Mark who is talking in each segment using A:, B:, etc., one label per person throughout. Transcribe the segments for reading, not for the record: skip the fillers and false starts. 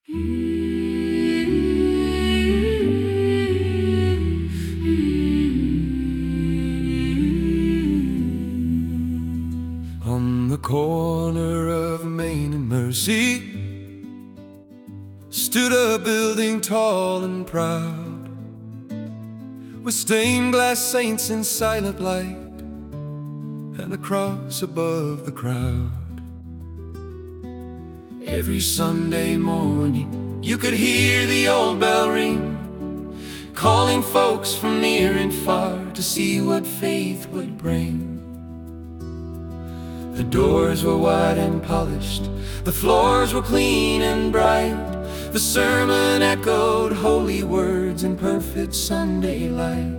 A: On the corner of Main and Mercy stood a building tall and proud, with stained glass saints in silent light and a cross above the crowd. Every Sunday morning you could hear the old bell ring, calling folks from near and far to see what faith would bring. The doors were wide and polished, the floors were clean and bright, the sermon echoed holy words in perfect Sunday light.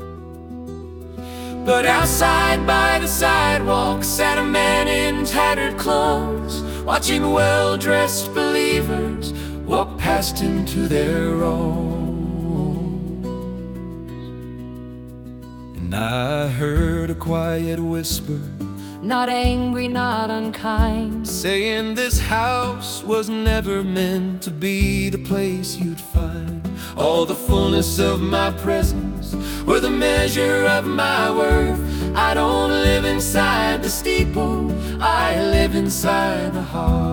A: But outside by the sidewalk sat a man in tattered clothes, watching well-dressed believers walk past him to their rows. And I heard a quiet whisper,
B: not angry, not unkind,
A: saying this house was never meant to be the place you'd find all the fullness of my presence, or the measure of my worth. I don't live inside the steeple, I live inside the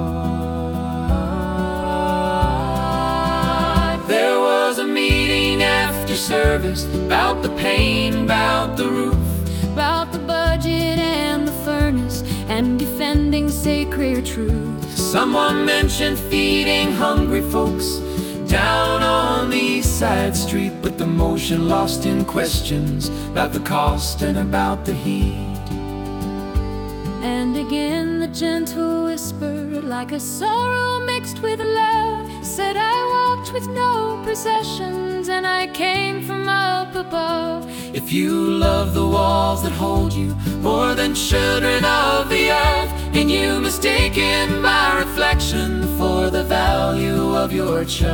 A: heart. There was a meeting after service about the pain, about the roof,
B: about the budget and the furnace, and defending sacred truth.
A: Someone mentioned feeding hungry folks down on the east side street, but the motion lost in questions about the cost and about the heat.
B: And again the gentle whisper, like a sorrow mixed with love, said I walked with no possessions and I came from up above.
A: If you love the walls that hold you more than children of the earth, and you mistaken my reflection for the value of your church.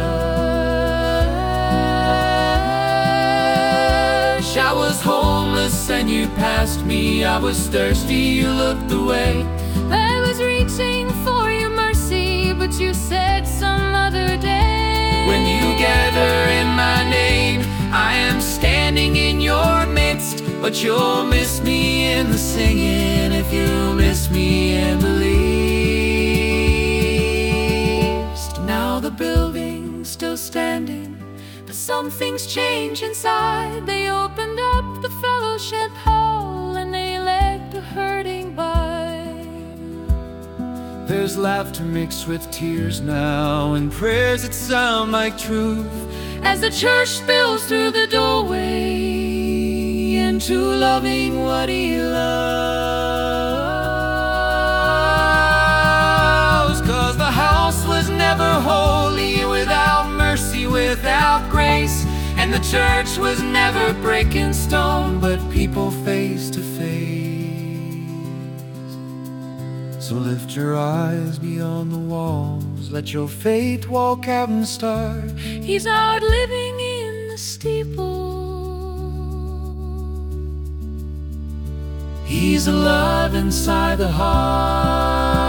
A: I was homeless and you passed me, I was thirsty, you looked away.
B: I was reaching for your mercy, but you said some other day.
A: When you gather in my name, I am standing in your midst, but you'll miss me in the singing if you miss me in the least. Now the building's still standing, but some things change inside. They opened up the fellowship hall and they let the hurting by. There's laughter mixed with tears now, and prayers that sound like truth, as the church spills through the doorway into loving what he loves. 'Cause the house was never holy without mercy, without grace, and the church was never breaking stone, but people face to face. So lift your eyes beyond the walls, let your faith walk out and start.
B: He's not living in the steeple,
A: He's alive inside the heart.